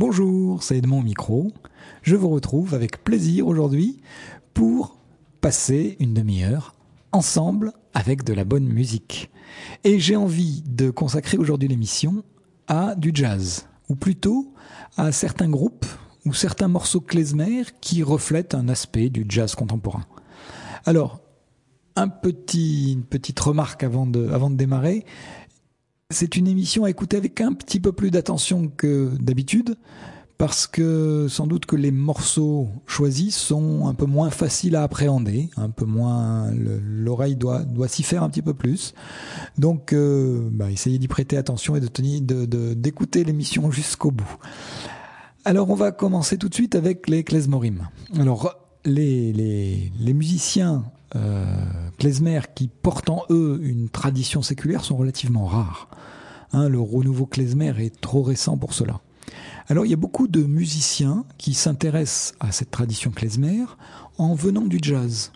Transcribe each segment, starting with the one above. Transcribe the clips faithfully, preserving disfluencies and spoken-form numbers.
Bonjour, c'est Edmond au micro. Je vous retrouve avec plaisir aujourd'hui pour passer une demi-heure ensemble avec de la bonne musique. Et j'ai envie de consacrer aujourd'hui l'émission à du jazz, ou plutôt à certains groupes ou certains morceaux klezmer qui reflètent un aspect du jazz contemporain. Alors, un petit, une petite remarque avant de, avant de démarrer. C'est une émission à écouter avec un petit peu plus d'attention que d'habitude, parce que sans doute que les morceaux choisis sont un peu moins faciles à appréhender, un peu moins, le, l'oreille doit, doit s'y faire un petit peu plus. Donc, euh, bah, essayez d'y prêter attention et de tenir, de, de, d'écouter l'émission jusqu'au bout. Alors, on va commencer tout de suite avec les klezmorim. Alors, les, les, les musiciens euh, klezmer qui portent en eux une tradition séculaire sont relativement rares. Hein, le renouveau klezmer est trop récent pour cela. Alors, il y a beaucoup de musiciens qui s'intéressent à cette tradition klezmer en venant du jazz.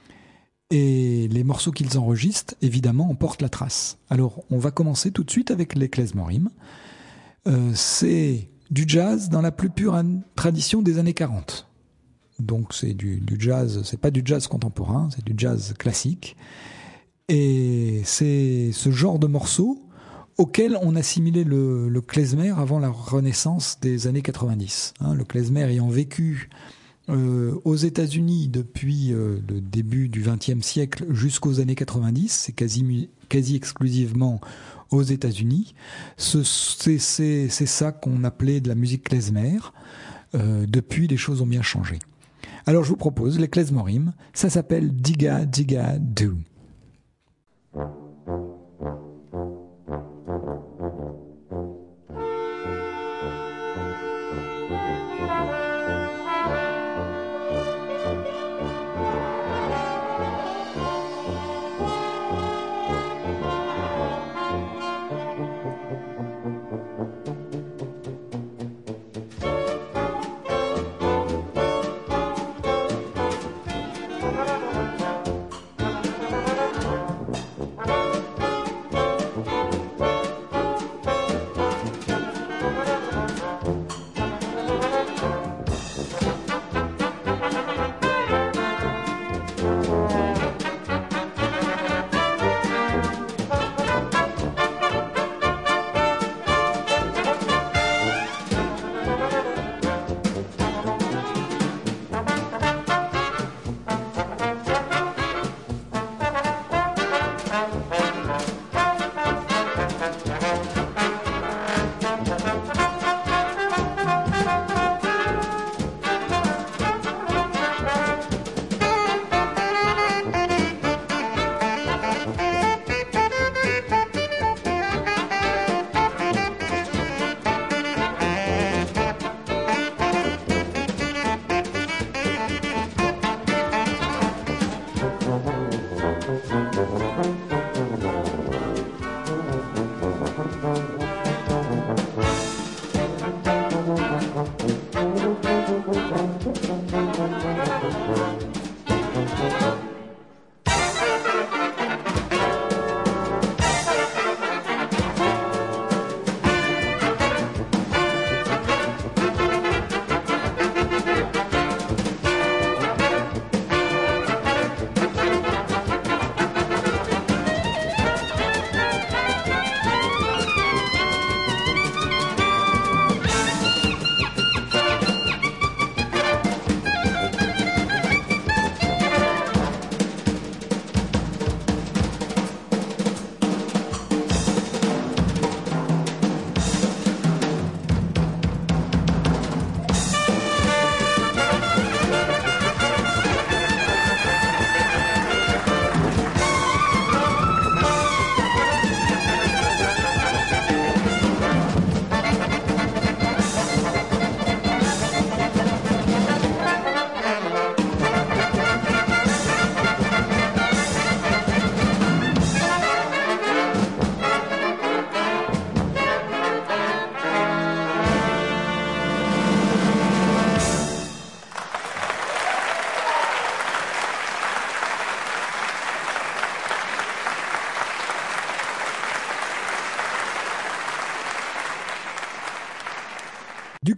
Et les morceaux qu'ils enregistrent, évidemment, en portent la trace. Alors, on va commencer tout de suite avec les klezmorim. Euh, c'est du jazz dans la plus pure tradition des années quarante. Donc, c'est du, du jazz, c'est pas du jazz contemporain, c'est du jazz classique. Et c'est ce genre de morceaux auquel on assimilait le, le klezmer avant la renaissance des années quatre-vingt-dix. Hein, le klezmer ayant vécu euh, aux États-Unis depuis euh, le début du vingtième siècle jusqu'aux années quatre-vingt-dix, c'est quasi, quasi exclusivement aux États-Unis. Ce, c'est, c'est, c'est ça qu'on appelait de la musique klezmer. Euh, depuis, les choses ont bien changé. Alors, je vous propose les klezmorim. Ça s'appelle Digga Digga Do. Bye.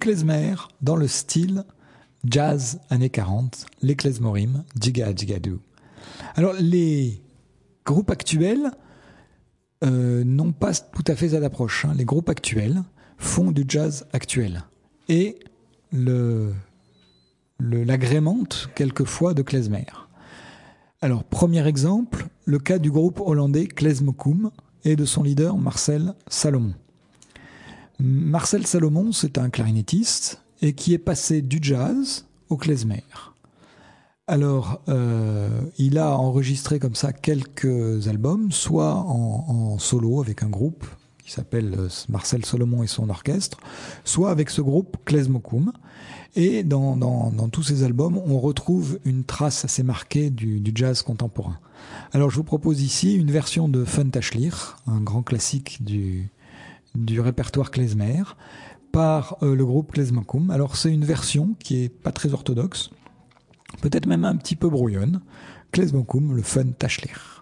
klezmer dans le style jazz années quarante, les klezmorim, Djiga Djigadou. Alors les groupes actuels euh, n'ont pas tout à fait cette approche. Hein. Les groupes actuels font du jazz actuel et le, le, l'agrémentent quelquefois de klezmer. Alors premier exemple, le cas du groupe hollandais Klezmokum et de son leader Marcel Salomon. Marcel Salomon, c'est un clarinettiste et qui est passé du jazz au klezmer. Alors, euh, il a enregistré comme ça quelques albums, soit en, en solo avec un groupe qui s'appelle Marcel Salomon et son orchestre, soit avec ce groupe Klezmokum. Et dans, dans, dans tous ces albums, on retrouve une trace assez marquée du, du jazz contemporain. Alors, je vous propose ici une version de Fun Tashlir, un grand classique du du répertoire klezmer par euh, le groupe Klezmokum. Alors c'est une version qui est pas très orthodoxe, peut-être même un petit peu brouillonne. Klezmokum, le Fun Tashlir.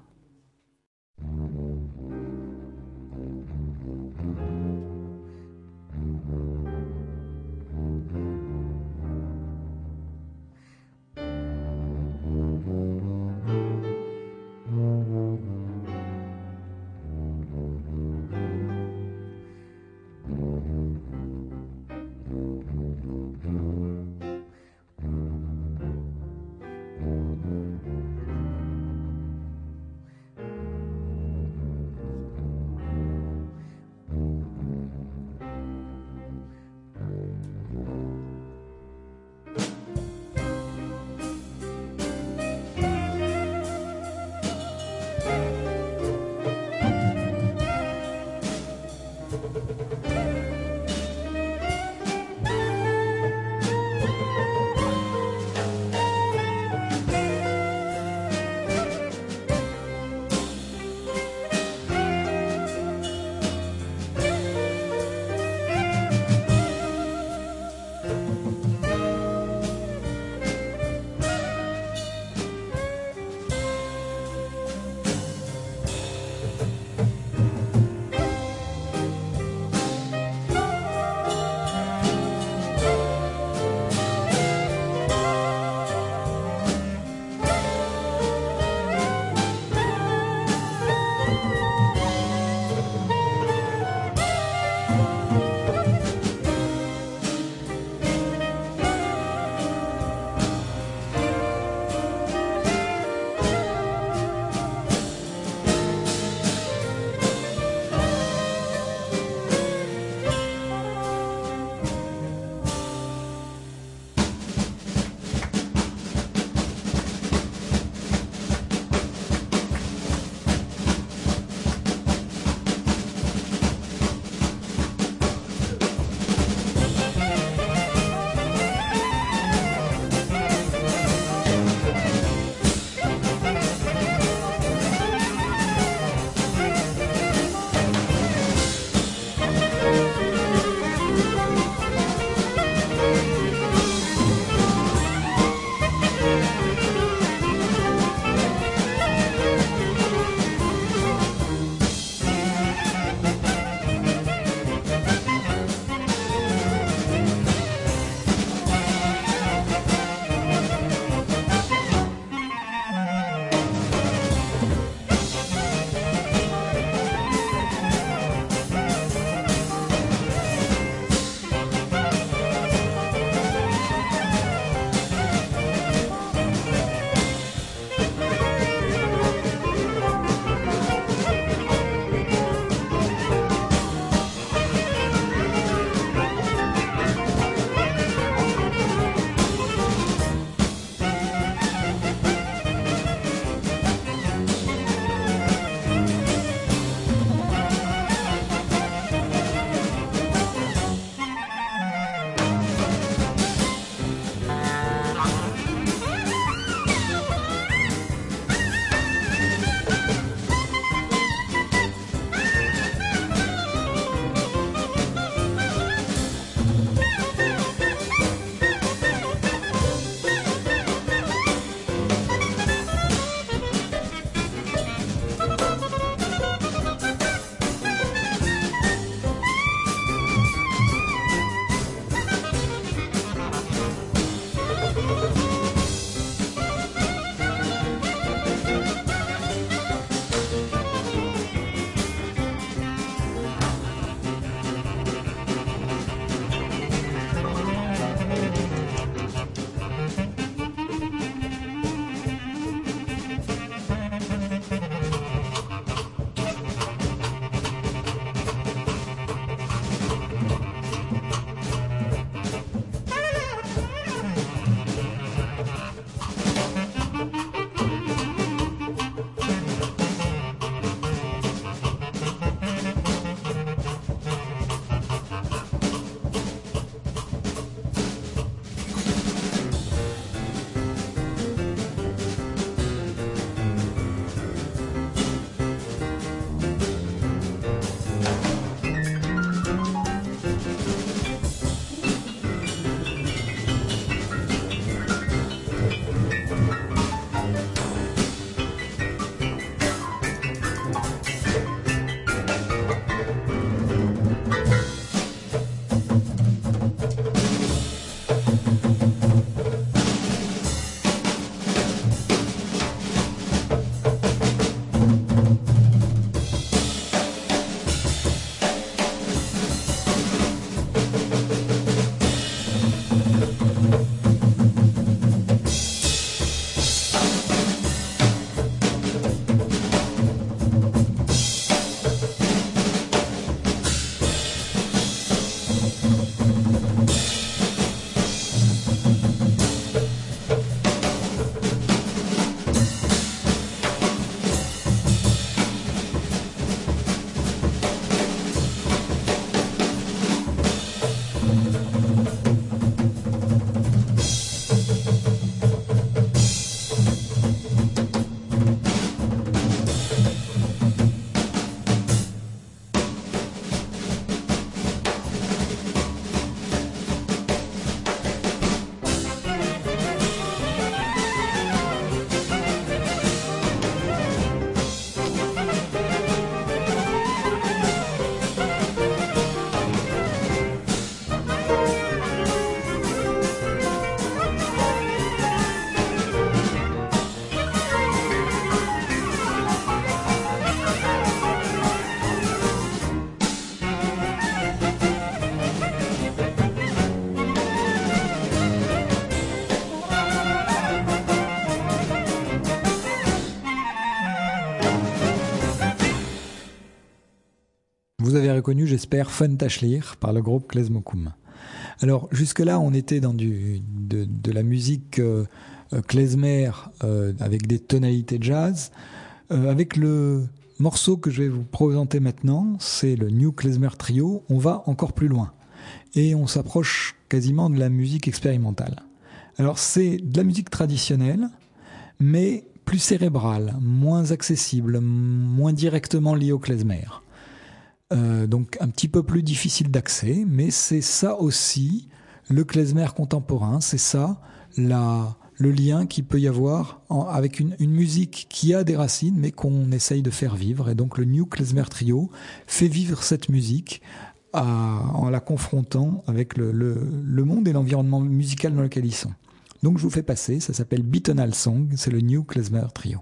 reconnu, j'espère, Fun Tashlir par le groupe Klezmokum. Alors jusque-là, on était dans du, de, de la musique euh, klezmer euh, avec des tonalités jazz. Euh, avec le morceau que je vais vous présenter maintenant, c'est le New Klezmer Trio, on va encore plus loin. Et on s'approche quasiment de la musique expérimentale. Alors c'est de la musique traditionnelle, mais plus cérébrale, moins accessible, moins directement liée au klezmer. Euh, donc un petit peu plus difficile d'accès, mais c'est ça aussi le klezmer contemporain, c'est ça la, le lien qu'il peut y avoir en, avec une, une musique qui a des racines, mais qu'on essaye de faire vivre. Et donc le New Klezmer Trio fait vivre cette musique à, en la confrontant avec le, le, le monde et l'environnement musical dans lequel ils sont. Donc je vous fais passer, ça s'appelle Bitonal Song, c'est le New Klezmer Trio.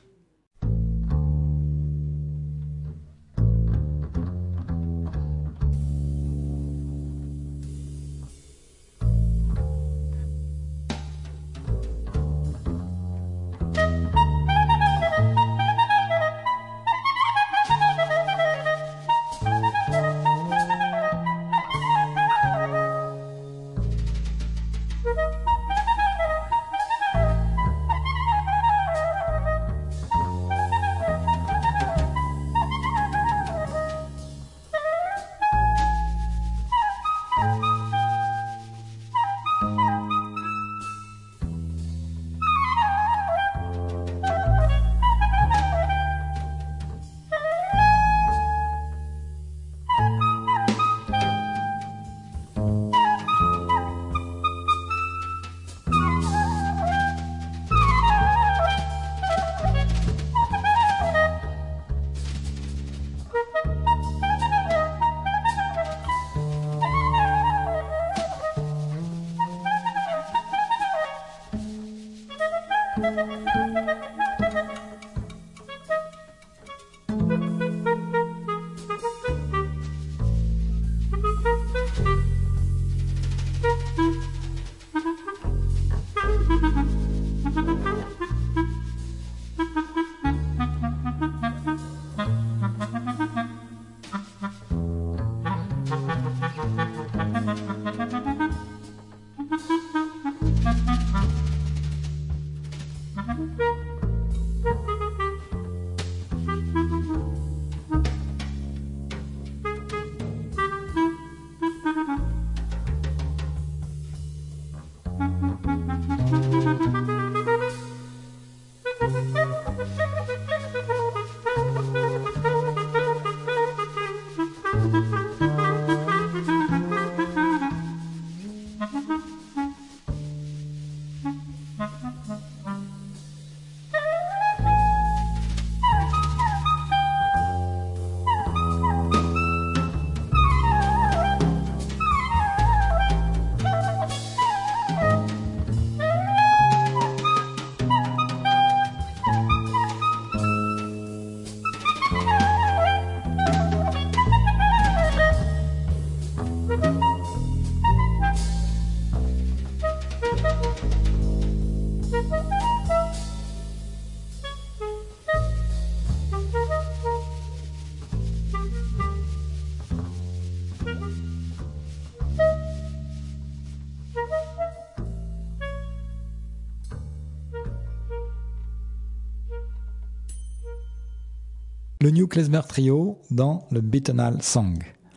Le New Klezmer Trio dans le Bitonal Song.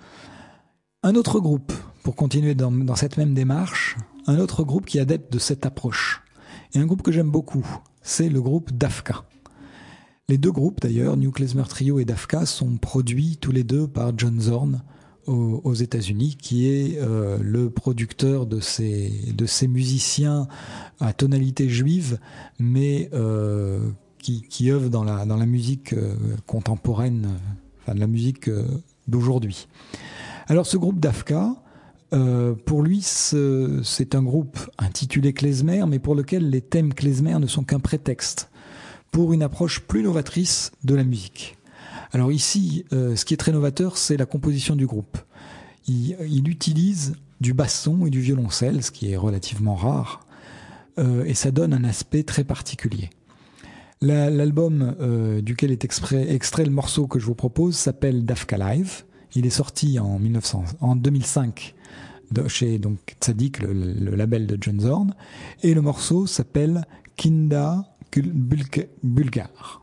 Un autre groupe, pour continuer dans, dans cette même démarche, un autre groupe qui est adepte de cette approche. Et un groupe que j'aime beaucoup, c'est le groupe Dafka. Les deux groupes d'ailleurs, New Klezmer Trio et Dafka, sont produits tous les deux par John Zorn aux, aux États-Unis, qui est euh, le producteur de ces, de ces musiciens à tonalité juive, mais euh, qui, qui œuvrent dans la, dans la musique euh, contemporaine, euh, enfin de la musique euh, d'aujourd'hui. Alors ce groupe Dafka, euh, pour lui, ce, c'est un groupe intitulé klezmer, mais pour lequel les thèmes klezmer ne sont qu'un prétexte pour une approche plus novatrice de la musique. Alors ici, euh, ce qui est très novateur, c'est la composition du groupe. Il, il utilise du basson et du violoncelle, ce qui est relativement rare, euh, et ça donne un aspect très particulier. La, l'album euh, duquel est extrait, extrait le morceau que je vous propose s'appelle Dafka Live. Il est sorti en, mille neuf cents, en deux mille cinq de, chez donc, Tzadik, le, le label de John Zorn. Et le morceau s'appelle Kinda Bulgar.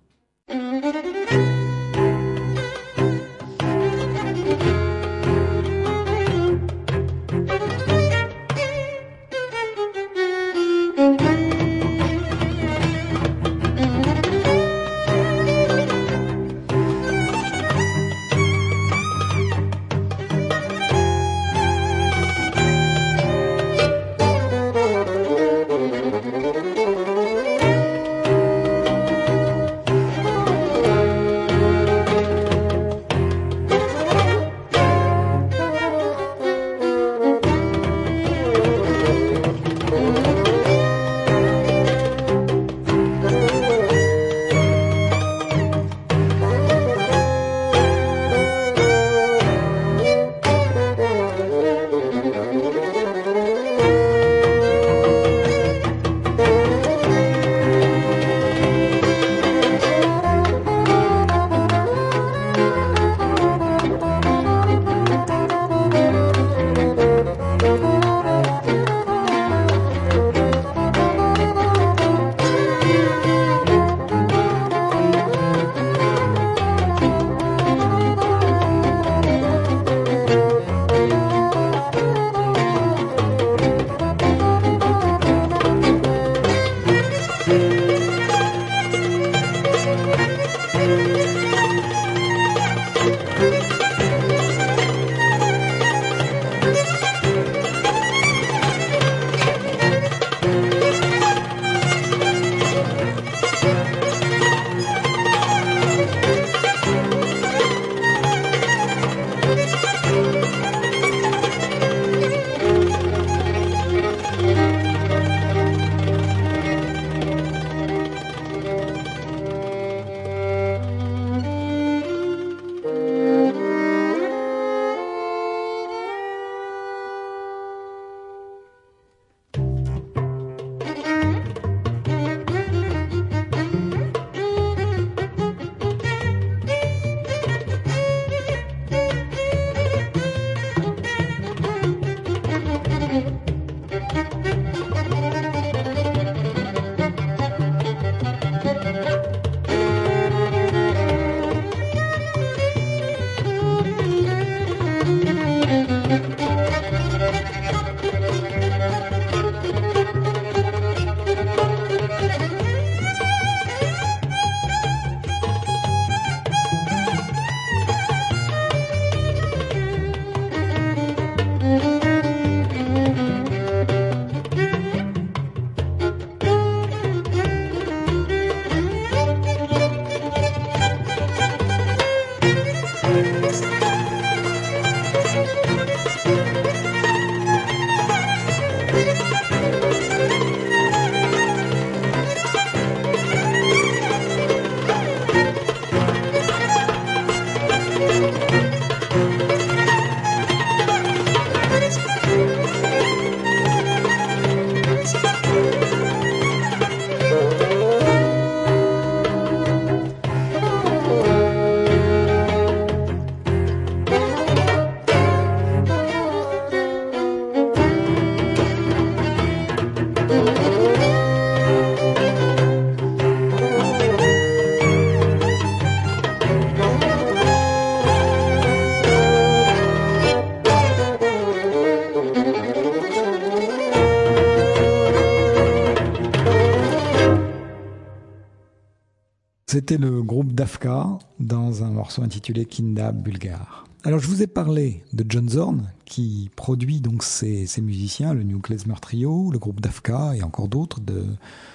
C'était le groupe Dafka dans un morceau intitulé Kinda Bulgar. Alors je vous ai parlé de John Zorn qui produit donc ces, ces musiciens, le New Klezmer Trio, le groupe Dafka et encore d'autres de...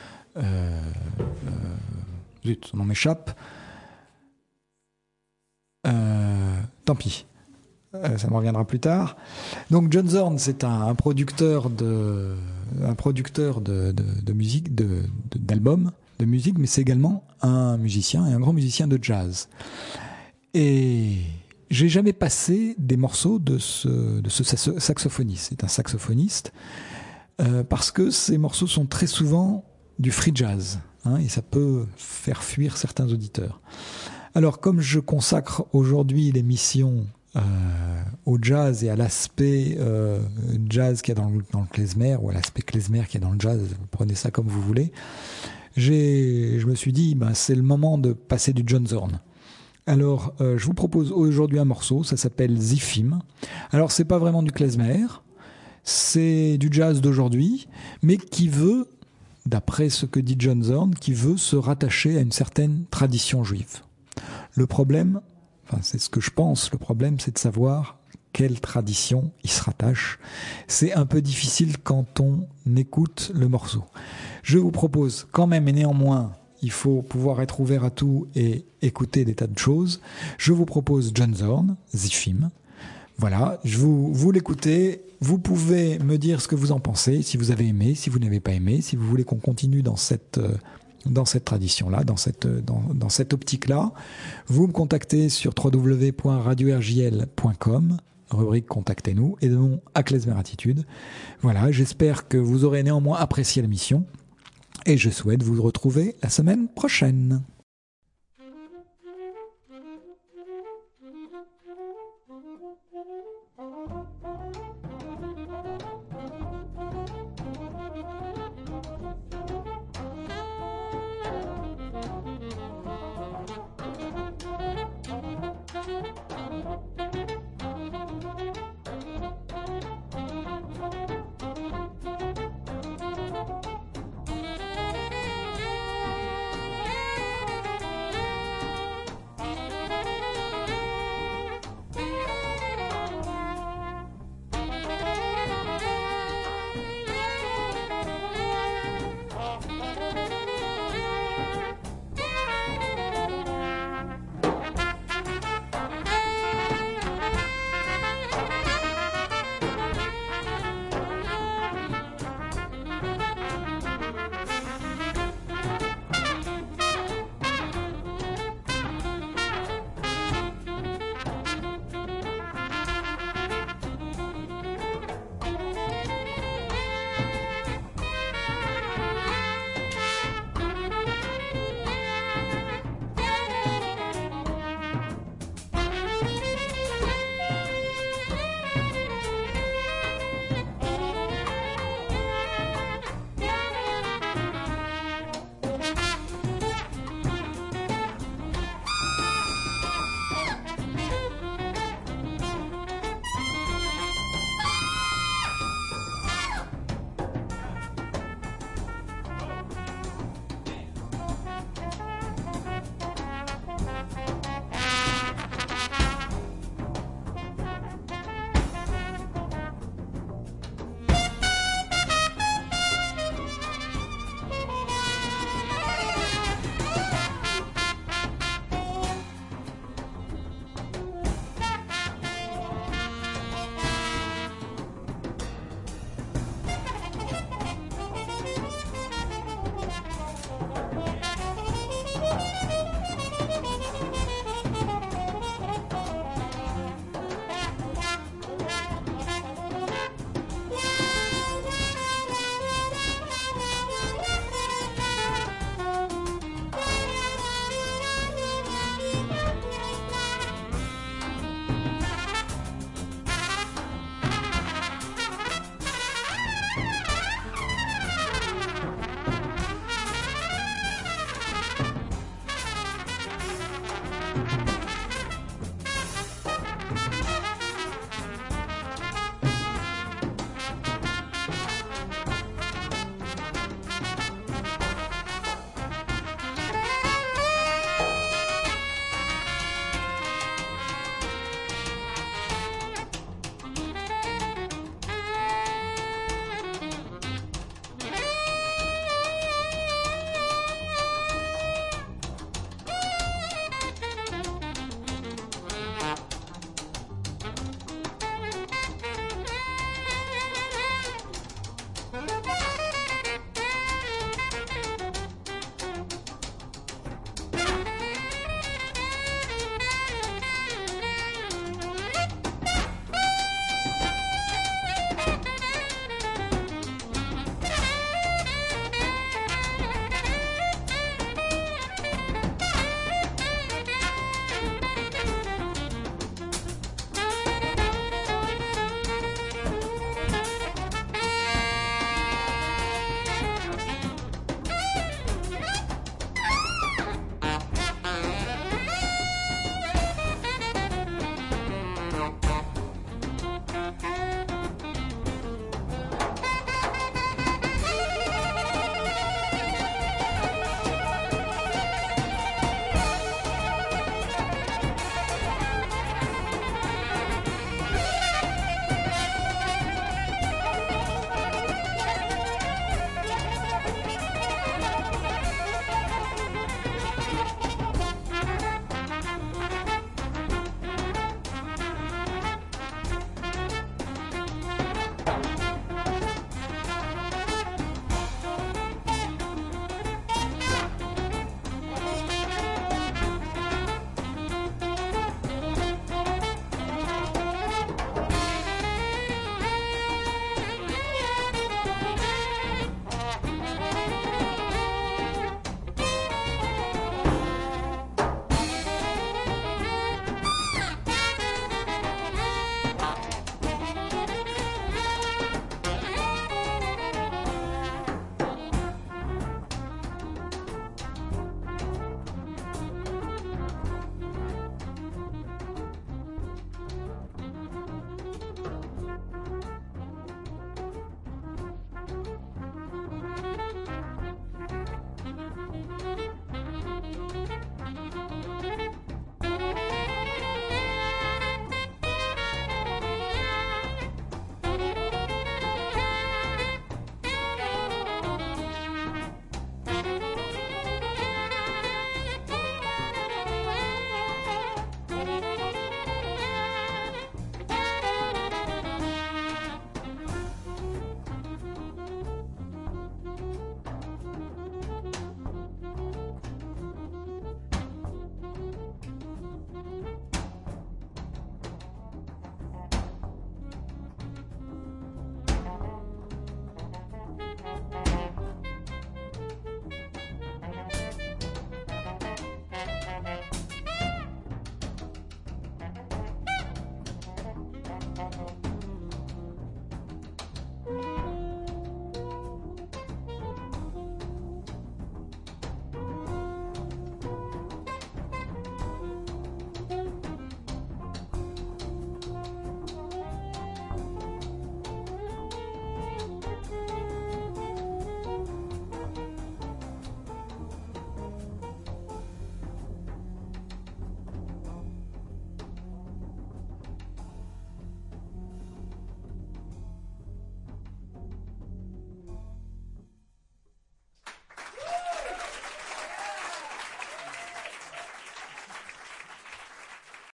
Euh, euh, zut, son nom m'échappe. Euh, tant pis. Euh, ça me reviendra plus tard. Donc John Zorn, c'est un, un producteur de, un producteur de, de, de musique, de, de, d'albums, de musique, mais c'est également un musicien et un grand musicien de jazz. Et j'ai jamais passé des morceaux de ce, de ce saxophoniste. C'est un saxophoniste euh, parce que ces morceaux sont très souvent du free jazz, hein, et ça peut faire fuir certains auditeurs. Alors, comme je consacre aujourd'hui l'émission euh, au jazz et à l'aspect euh, jazz qu'il y a dans le, dans le klezmer, ou à l'aspect klezmer qu'il y a dans le jazz, vous prenez ça comme vous voulez, j'ai, je me suis dit, ben, c'est le moment de passer du John Zorn. Alors, euh, je vous propose aujourd'hui un morceau, ça s'appelle Zifim. Alors, c'est pas vraiment du klezmer, c'est du jazz d'aujourd'hui, mais qui veut, d'après ce que dit John Zorn, qui veut se rattacher à une certaine tradition juive. Le problème, enfin c'est ce que je pense, le problème c'est de savoir quelle tradition il se rattache. C'est un peu difficile quand on écoute le morceau. Je vous propose quand même, et néanmoins, il faut pouvoir être ouvert à tout et écouter des tas de choses. Je vous propose John Zorn, Zifim. Voilà, je vous, vous l'écoutez, vous pouvez me dire ce que vous en pensez, si vous avez aimé, si vous n'avez pas aimé, si vous voulez qu'on continue dans cette, dans cette tradition-là, dans cette, dans, dans cette optique-là. Vous me contactez sur w w w point radio r j l point com, rubrique Contactez-nous, et de nom à Klezmer Attitude. Voilà, j'espère que vous aurez néanmoins apprécié l'émission, et je souhaite vous retrouver la semaine prochaine.